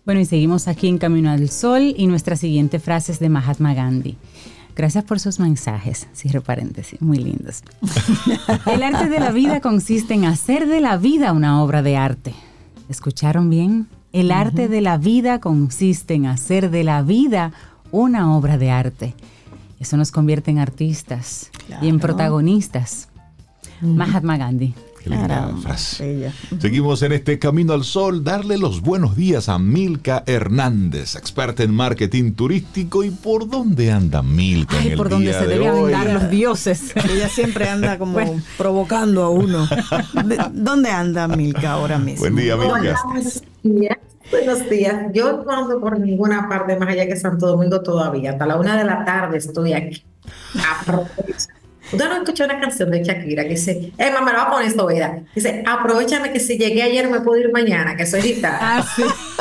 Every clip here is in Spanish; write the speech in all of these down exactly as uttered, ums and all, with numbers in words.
Bueno, y seguimos aquí en Camino al Sol y nuestra siguiente frase es de Mahatma Gandhi. Gracias por sus mensajes, cierro paréntesis, muy lindos. El arte de la vida consiste en hacer de la vida una obra de arte. ¿Escucharon bien? El arte uh-huh. de la vida consiste en hacer de la vida una obra de arte. Eso nos convierte en artistas claro. y en protagonistas. Uh-huh. Mahatma Gandhi. Qué linda frase. Seguimos en este Camino al Sol. Darle los buenos días a Milka Hernández, experta en marketing turístico. ¿Y por dónde anda Milka? Ay, en el por donde día se de deben hoy? andar los dioses. Ella siempre anda como bueno. provocando a uno. ¿Dónde anda Milka ahora mismo? Buen día, Milka. Buenos días. Buenos días. Yo no ando por ninguna parte más allá que Santo Domingo todavía. Hasta la una de la tarde estoy aquí. Aprovecha. Usted no escuchó una canción de Shakira que dice, eh, mamá, me la voy a poner esto, ¿verdad? Dice, aprovechame que si llegué ayer me puedo ir mañana, que soy guitarra. Ah, sí.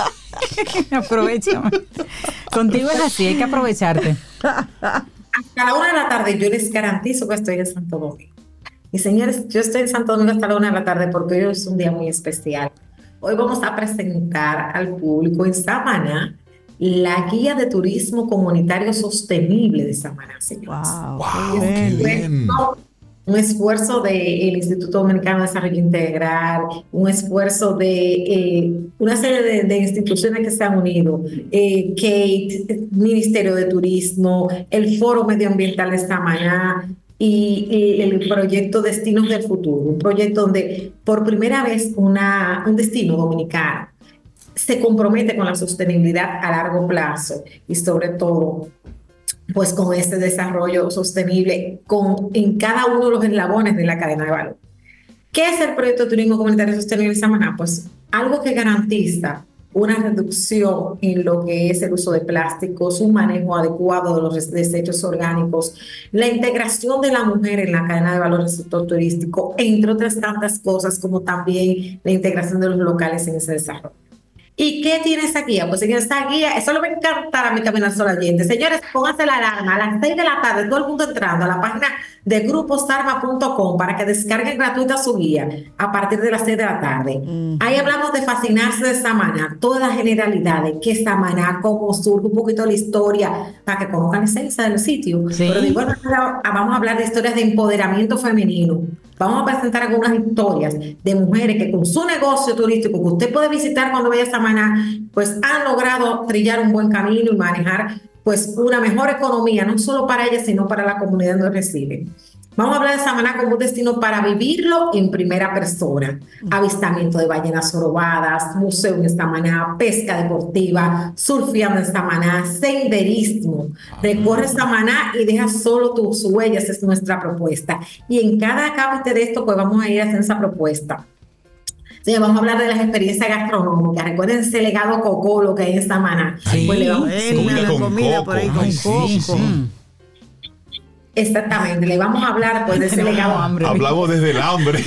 Aprovechame. Contigo es así, hay que aprovecharte. Hasta la una de la tarde yo les garantizo que estoy en Santo Domingo. Y señores, yo estoy en Santo Domingo hasta la una de la tarde porque hoy es un día muy especial. Hoy vamos a presentar al público en Samaná la guía de turismo comunitario sostenible de Samaná, señores. Wow, wow, qué bien. Un esfuerzo del Instituto Dominicano de Desarrollo Integral, un esfuerzo de eh, una serie de, de instituciones que se han unido, eh, Kate, Ministerio de Turismo, el Foro Medioambiental de Samaná y, y el proyecto Destinos del Futuro, un proyecto donde por primera vez una, un destino dominicano se compromete con la sostenibilidad a largo plazo y sobre todo pues con este desarrollo sostenible con, en cada uno de los eslabones de la cadena de valor. ¿Qué es el proyecto de turismo comunitario sostenible de Samaná? Pues algo que garantiza una reducción en lo que es el uso de plásticos, un manejo adecuado de los desechos orgánicos, la integración de la mujer en la cadena de valor del sector turístico, entre otras tantas cosas, como también la integración de los locales en ese desarrollo. ¿Y qué tiene esa guía? Pues señores, esta guía, eso le va a encantar a mi Camino al Sol oyente. Señores, pónganse la alarma a las seis de la tarde, todo el mundo entrando a la página de grupo sarma punto com para que descarguen gratuita su guía a partir de las seis de la tarde. Mm. Ahí hablamos de fascinarse de Samaná, todas las generalidades, qué es Samaná, cómo surge, un poquito de la historia, para que conozcan la esencia del sitio. Sí. Pero de igual manera vamos a hablar de historias de empoderamiento femenino. Vamos a presentar algunas historias de mujeres que con su negocio turístico que usted puede visitar cuando vaya a Samaná, pues han logrado trillar un buen camino y manejar pues una mejor economía, no solo para ellas, sino para la comunidad donde residen. Vamos a hablar de Samaná como un destino para vivirlo en primera persona. Avistamiento de ballenas jorobadas, museo en Samaná, pesca deportiva, surfeando en Samaná, senderismo. Recorre Samaná y deja solo tus huellas, es nuestra propuesta. Y en cada capítulo de esto, pues vamos a ir haciendo esa propuesta. Sí, vamos a hablar de las experiencias gastronómicas. Recuerden ese legado cocolo que hay en Samaná. Sí, pues le vamos a comida, con comida coco. Por ahí con Ay, coco. Sí, sí. Exactamente, le vamos a hablar pues de ese legado. Hambre. Hablamos desde el hambre.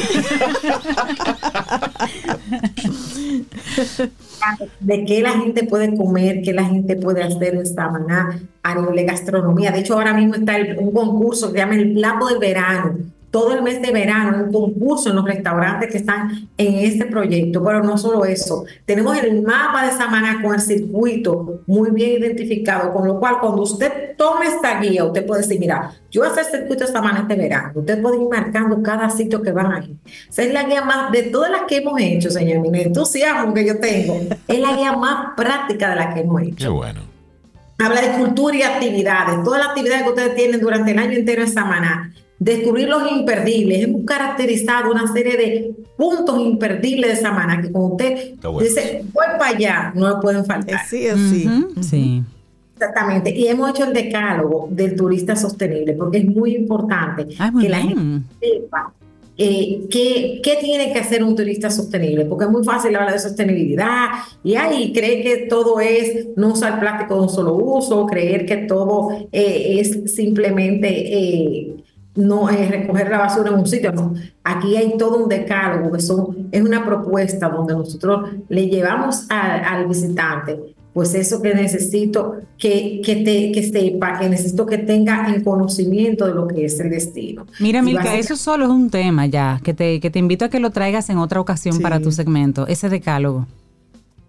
De qué la gente puede comer, qué la gente puede hacer en Samaná a nivel de gastronomía. De hecho, ahora mismo está el, un concurso que se llama el Plato del Verano. Todo el mes de verano, un concurso en los restaurantes que están en este proyecto. Pero no solo eso, tenemos el mapa de Samaná con el circuito muy bien identificado, con lo cual cuando usted tome esta guía, usted puede decir, mira, yo voy a hacer el circuito de Samaná este verano. Usted puede ir marcando cada sitio que van ahí. Esa es la guía más, de todas las que hemos hecho, señor, mi entusiasmo que yo tengo, es la guía más práctica de las que hemos hecho. Qué bueno. Habla de cultura y actividades, todas las actividades que ustedes tienen durante el año entero en Samaná. Descubrir los imperdibles. Hemos caracterizado una serie de puntos imperdibles de Samaná que cuando usted bueno. dice, voy para allá, no lo pueden faltar. Sí, sí. Uh-huh. Sí. Exactamente. Y hemos hecho el decálogo del turista sostenible porque es muy importante Ay, muy que bien. la gente sepa eh, qué, qué tiene que hacer un turista sostenible, porque es muy fácil hablar de sostenibilidad y ahí cree que todo es no usar plástico de un solo uso, creer que todo eh, es simplemente... Eh, no es recoger la basura en un sitio, no. Aquí hay todo un decálogo, que son, es una propuesta donde nosotros le llevamos a, al visitante, pues eso que necesito que, que, te, que sepa, que necesito que tenga el conocimiento de lo que es el destino. Mira, Milka, eso solo es un tema ya, que te, que te invito a que lo traigas en otra ocasión sí. para tu segmento, ese decálogo.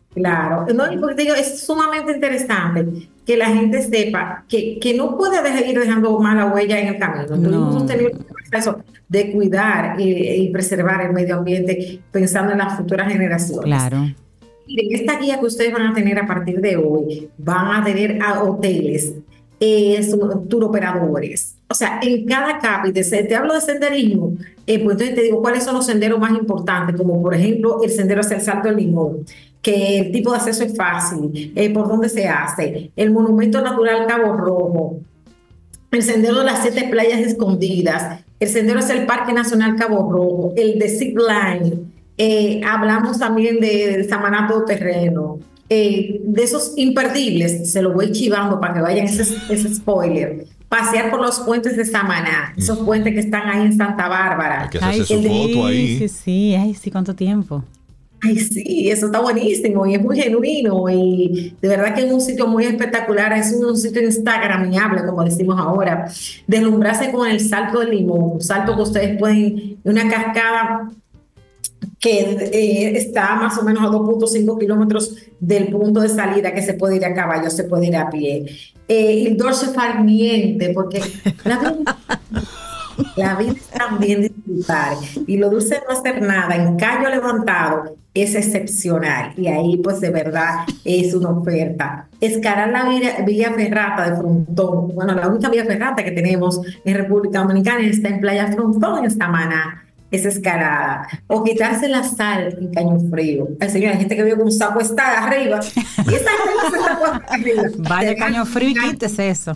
Claro, no, porque te digo, es sumamente interesante que la gente sepa que, que no puede dejar, ir dejando mala huella en el camino. Entonces, No. hemos tenido el proceso de cuidar y, y preservar el medio ambiente pensando en las futuras generaciones. Claro. Miren, esta guía que ustedes van a tener a partir de hoy, van a tener a hoteles, eh, tour operadores. O sea, en cada cápite, te hablo de senderismo, eh, pues entonces te digo cuáles son los senderos más importantes, como por ejemplo el sendero hacia el Salto del Limón, que el tipo de acceso es fácil, eh, por dónde se hace, el Monumento Natural Cabo Rojo, el sendero de las siete playas escondidas, el sendero hacia el Parque Nacional Cabo Rojo, el de Zip Line, eh, hablamos también de, de Samaná Todoterreno, eh, de esos imperdibles, se lo voy chivando para que vayan ese, ese spoiler. Pasear por los puentes de Samaná, esos puentes que están ahí en Santa Bárbara. Hay que hacerse su foto ahí. Sí, sí, ay, sí, ¿cuánto tiempo? Ay, sí, eso está buenísimo y es muy genuino y de verdad que es un sitio muy espectacular, es un sitio instagramiable, como decimos ahora. Deslumbrarse con el Salto del Limón, un salto que ustedes pueden, una cascada que eh, está más o menos a dos punto cinco kilómetros del punto de salida, que se puede ir a caballo, se puede ir a pie. Eh, el dorso farniente, porque la vida, la vida es también disfrutar y lo dulce de no hacer nada en callo levantado es excepcional y ahí pues de verdad es una oferta. Escalar la vía, vía ferrata de Frontón, bueno, la única vía ferrata que tenemos en República Dominicana está en Playa Frontón, en Samaná. Esa escalada, o quitarse la sal en Caño Frío. Ay, señora, hay gente que vive con un saco está arriba y esa gente se está puesta arriba. Vaya Caño Frío y quítese eso.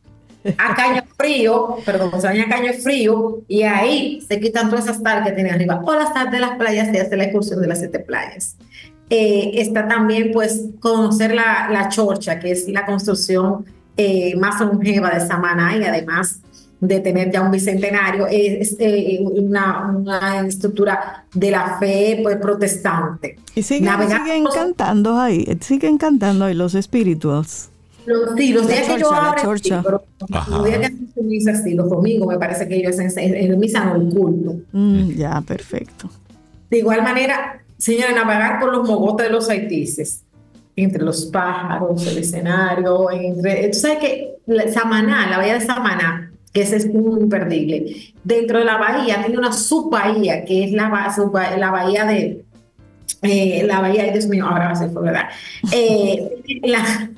A Caño Frío, perdón, se baña a Caño Frío y ahí se quitan todas esas sal que tiene arriba. O la sal de las playas, se hace la excursión de las siete playas. Eh, está también, pues, conocer la, la Chorcha, que es la construcción eh, más longeva de Samaná y además de tener ya un bicentenario, es eh, una, una estructura de la fe pues protestante. Y siguen, siguen cantando ahí, siguen cantando ahí los spirituals. Los, sí, los la días chorcha, que yo abro, sí, pero Ajá. los días que hacen su misa, sí, los domingos me parece que ellos en, en, en misa no el culto. Mm, ya, perfecto. De igual manera, señora, navegar por los mogotes de los haitises, entre los pájaros, el escenario, entre, tú sabes que la, Samaná, la bahía de Samaná, que ese es muy imperdible. Dentro de la bahía tiene una subbahía, que es la, subba, la bahía de, eh, la bahía, Dios mío, ahora se fue, ¿verdad? Eh, la,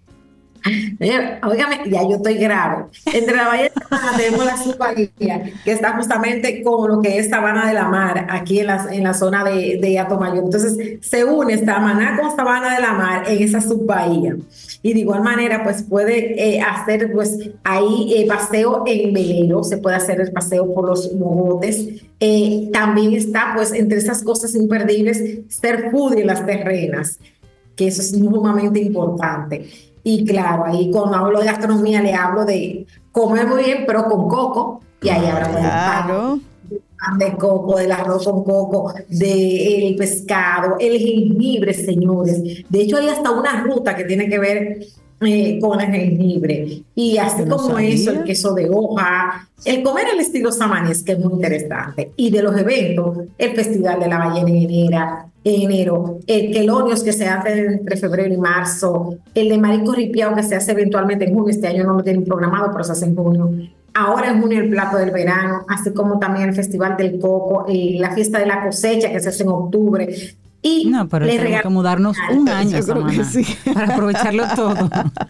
Óigame, ya yo estoy grave. Entre la bahía de Samaná tenemos la subbahía, que está justamente con lo que es Sabana de la Mar, aquí en la, en la zona de, de Atomayor. Entonces, se une Samaná con Sabana de la Mar en esa subbahía. Y de igual manera, pues puede eh, hacer pues ahí eh, paseo en velero, se puede hacer el paseo por los mogotes. Eh, también está, pues, entre esas cosas imperdibles, ser foodie en las terrenas, que eso es sumamente importante. Y claro, ahí cuando hablo de gastronomía le hablo de comer muy bien, pero con coco. Y ahí hablamos claro. del pan de coco, del arroz con coco, del pescado, el jengibre, señores. De hecho, hay hasta una ruta que tiene que ver eh, con el jengibre. Y así no como sabía. Eso, el queso de hoja, el comer al estilo samanés, que es muy interesante. Y de los eventos, el Festival de la Ballenera, en enero, el quelonios que se hace entre febrero y marzo, el de marisco ripiao que se hace eventualmente en junio, este año no lo tienen programado, pero se hace en junio. Ahora en junio el plato del verano, así como también el Festival del Coco, y la fiesta de la cosecha que se hace en octubre. Y no, pero tenemos que mudarnos un año, Samana, sí. para aprovecharlo todo.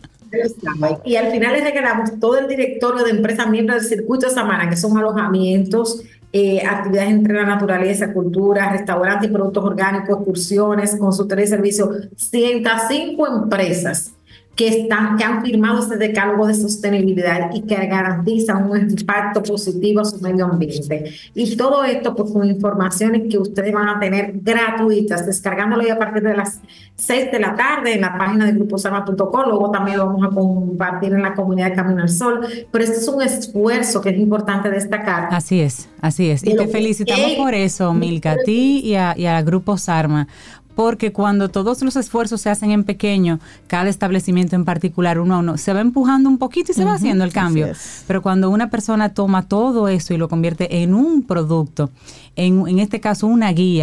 Y al final les regalamos todo el directorio de empresas miembros del circuito de Samaná, que son alojamientos, eh, actividades entre la naturaleza, cultura, restaurantes y productos orgánicos, excursiones, consultoría y servicios, ciento cinco empresas que, están, que han firmado este decálogo de sostenibilidad y que garantizan un impacto positivo a su medio ambiente. Y todo esto pues, con informaciones que ustedes van a tener gratuitas, descargándolo ya a partir de las seis de la tarde en la página de grupo sarma punto com. Luego también lo vamos a compartir en la comunidad de Camino al Sol. Pero este es un esfuerzo que es importante destacar. Así es, así es. Y te felicitamos que... por eso, Milka, a ti y a, y a Grupo Sarma. Porque cuando todos los esfuerzos se hacen en pequeño, cada establecimiento en particular, uno a uno, se va empujando un poquito y se uh-huh, va haciendo el cambio. Pero cuando una persona toma todo eso y lo convierte en un producto, en, en este caso una guía,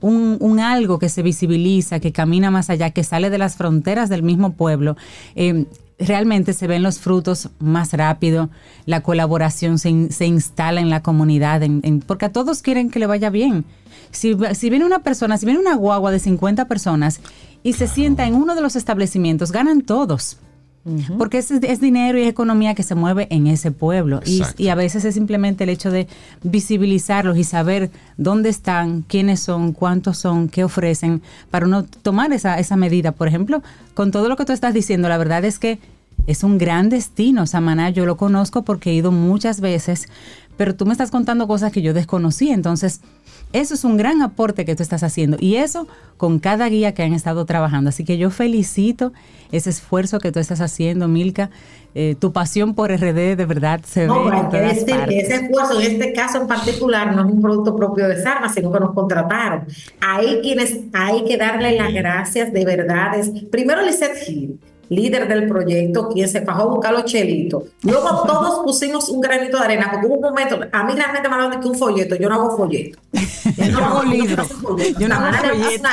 un, un algo que se visibiliza, que camina más allá, que sale de las fronteras del mismo pueblo, eh, realmente se ven los frutos más rápido, la colaboración se, se instala en la comunidad, en, en, porque a todos quieren que le vaya bien. Si, si viene una persona, si viene una guagua de cincuenta personas y se sienta en uno de los establecimientos, ganan todos. Uh-huh. Porque es, es dinero y es economía que se mueve en ese pueblo. Y, y a veces es simplemente el hecho de visibilizarlos y saber dónde están, quiénes son, cuántos son, qué ofrecen, para uno tomar esa, esa medida. Por ejemplo, con todo lo que tú estás diciendo, la verdad es que es un gran destino, Samaná. Yo lo conozco porque he ido muchas veces, pero tú me estás contando cosas que yo desconocí. Entonces, eso es un gran aporte que tú estás haciendo. Y eso con cada guía que han estado trabajando. Así que yo felicito ese esfuerzo que tú estás haciendo, Milka. Eh, tu pasión por R D de verdad se no, ve en hay que todas decir partes. que ese esfuerzo, en este caso en particular, no es un producto propio de Sarma, sino que nos contrataron. Hay quienes hay que darle las gracias de verdad. Es, primero, Lisette Gil, líder del proyecto, quien se fajó a buscar los chelitos. Luego todos pusimos un granito de arena, porque hubo un momento, a mí realmente me hablaron de que un folleto, yo no hago folleto. Yo no hago libro. Yo no hago folleto.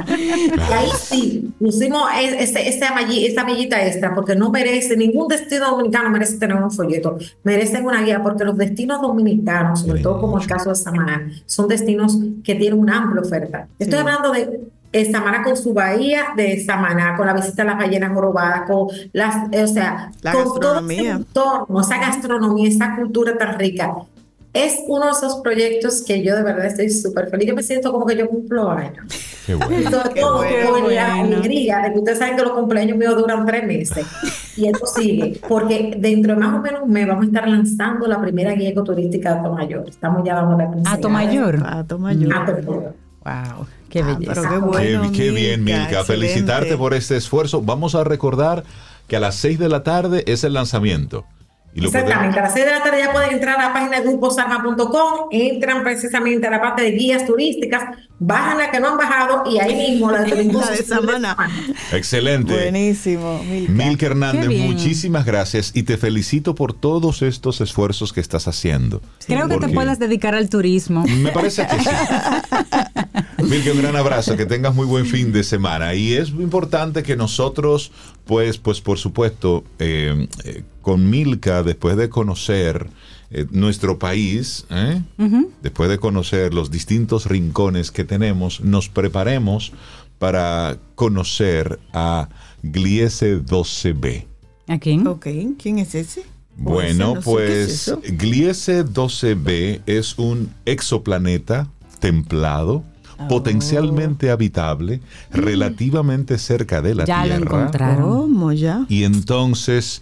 Y ahí sí, pusimos este, este amallí, esta amiguita extra, porque no merece, ningún destino dominicano merece tener un folleto, merecen una guía, porque los destinos dominicanos, sobre todo como el caso de Samaná, son destinos que tienen una amplia oferta. Estoy sí. hablando de Eh, Samaná con su bahía de Samaná, con la visita a las ballenas jorobadas, con las, eh, o sea, la con todo ese entorno, esa gastronomía, esa cultura tan rica. Es uno de esos proyectos que yo de verdad estoy súper feliz. Yo me siento como que yo cumplo años. Qué bueno. Sobre Qué todo bueno. con la alegría de que ustedes saben que los cumpleaños míos duran tres meses. Y esto sigue, porque dentro de más o menos un mes vamos a estar lanzando la primera guía ecoturística de Atomayor. Estamos ya dando la pincelada. ¿Atomayor? Atomayor. Atomayor. Wow, qué ah, belleza. Pero qué, bueno, qué, qué bien, Milka. Milka. Felicitarte por este esfuerzo. Vamos a recordar que a las seis de la tarde es el lanzamiento. Y lo Exactamente, podemos... a las seis de la tarde ya pueden entrar a la página de grupo sarma punto com, entran precisamente a la parte de guías turísticas, bajan la que no han bajado y ahí mismo la de, la de Samaná. Excelente. Buenísimo, Milka. Milka Hernández, muchísimas gracias y te felicito por todos estos esfuerzos que estás haciendo. Sí. Creo que te puedas dedicar al turismo. Me parece que sí. Milka, un gran abrazo, que tengas muy buen fin de semana. Y es importante que nosotros, pues, pues por supuesto, eh, eh, con Milka, después de conocer eh, nuestro país, ¿eh? uh-huh. después de conocer los distintos rincones que tenemos, nos preparemos para conocer a Gliese doce B. ¿A quién? Ok, ¿quién es ese? Bueno, no pues sé es Gliese doce B es un exoplaneta templado, oh. potencialmente habitable, mm. relativamente cerca de la ya Tierra. Ya lo encontraron. ¿Cómo ya? Y entonces...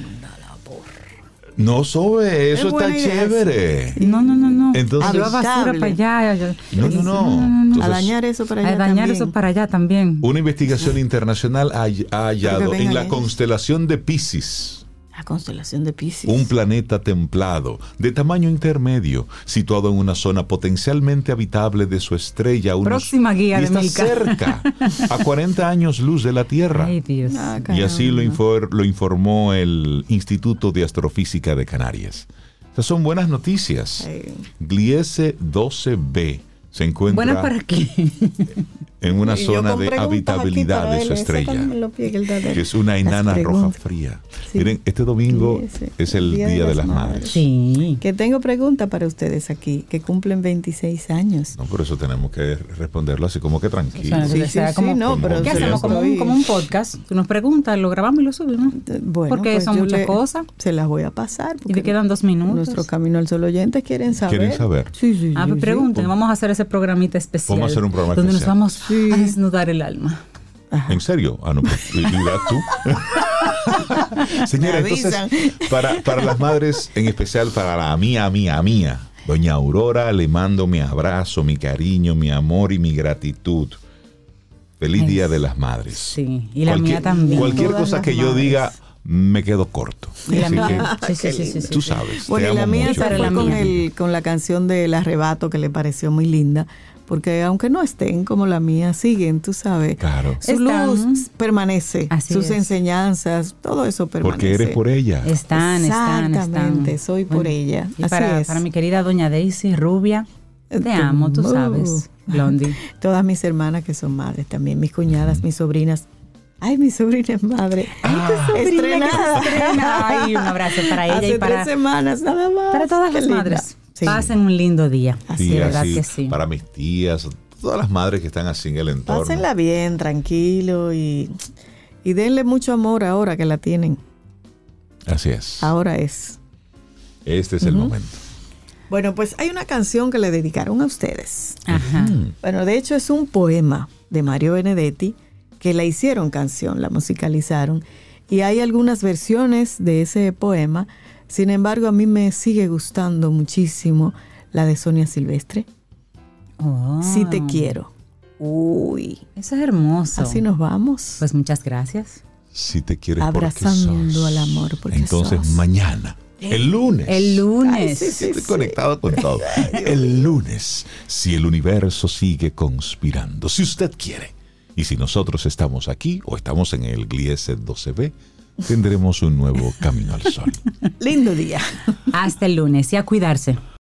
No, Sobe, eso está chévere. No, no, no, no. Entonces, a basura para allá. No, no, no. no, no, no. Entonces, a dañar eso para allá A dañar también. eso para allá también. Una investigación internacional ha, ha hallado en la ellos. constelación de Piscis. La constelación de Piscis. Un planeta templado, de tamaño intermedio, situado en una zona potencialmente habitable de su estrella. Unos, Próxima guía y de está Milka. cerca, a cuarenta años luz de la Tierra. Ay, Dios. Ah, y así lo, infor, lo informó el Instituto de Astrofísica de Canarias. Estas son buenas noticias. Ay. Gliese doce B se encuentra Buenas para aquí. en una zona de habitabilidad de su estrella, que es una enana roja fría. Sí. Miren, este domingo sí, es el Día, Día de, de las Madres. madres. Sí. Que tengo preguntas para ustedes aquí, que cumplen veintiséis años. No, por eso tenemos que responderlo así como que tranquilo. O sea, sí, sí, sea, como, sí, no, pero ¿qué hacemos? Como un, como un podcast. Tú nos preguntas, lo grabamos y lo subimos. Bueno, porque pues son muchas le, cosas. Se las voy a pasar. Y te quedan dos minutos. Nuestro Camino al Sol oyentes quieren saber. ¿Quieren saber? Sí, sí, ah, pues sí, pregunten. sí. Vamos a hacer ese programita especial. Vamos a hacer un programa donde especial. Donde nos vamos sí. a desnudar el alma. Ajá. ¿En serio? Ah, no, pues, ¿y das tú? Señora, entonces, para, para las madres, en especial para la mía, mía, mía, doña Aurora, le mando mi abrazo, mi cariño, mi amor y mi gratitud. Feliz es, Día de las Madres. Sí, y la cualquier, mía también. Cualquier Todas cosa que madres. yo diga, me quedo corto. Y la Así mía. que, sí, sí, sí, sí, sí, tú sí. sabes. Bueno, te y la amo mía mucho. se fue la con, mía. el, con la canción del arrebato que le pareció muy linda. Porque aunque no estén como la mía, siguen, tú sabes. Claro. Su Están. luz permanece, Así sus es. enseñanzas, todo eso permanece. Porque eres por ella. Están, están, están. Exactamente, soy por bueno, ella. Y Así para, es. para mi querida doña Daisy Rubia, Te amo, tú sabes, Blondie. Todas mis hermanas que son madres también, mis cuñadas, mis sobrinas. Ay, mi sobrina es madre. Ay, tu sobrina estrenada. que se estrena. Ay, un abrazo para ella Hace y para, tres semanas nada más. para todas Qué las linda. madres. Sí. Pasen un lindo día. Así Sí, de verdad así, que sí. para mis tías, todas las madres que están así en el entorno. Pásenla bien, tranquilo y, y denle mucho amor ahora que la tienen. Así es. Ahora es. Este es el momento. Bueno, pues hay una canción que le dedicaron a ustedes. Ajá. Mm. Bueno, de hecho es un poema de Mario Benedetti que la hicieron canción, la musicalizaron. Y hay algunas versiones de ese poema. Sin embargo, a mí me sigue gustando muchísimo la de Sonia Silvestre. Oh, Si te quiero. Uy, Eso es hermoso. así nos vamos. Pues muchas gracias. Si te quieres Abrazando porque sos. al amor, porque Entonces sos. mañana, el lunes. El lunes. Ay, sí, sí. Estoy conectado con todo. El lunes, si el universo sigue conspirando, si usted quiere, y si nosotros estamos aquí o estamos en el Gliese doce B, tendremos un nuevo camino al sol. Lindo día. Hasta el lunes y a cuidarse.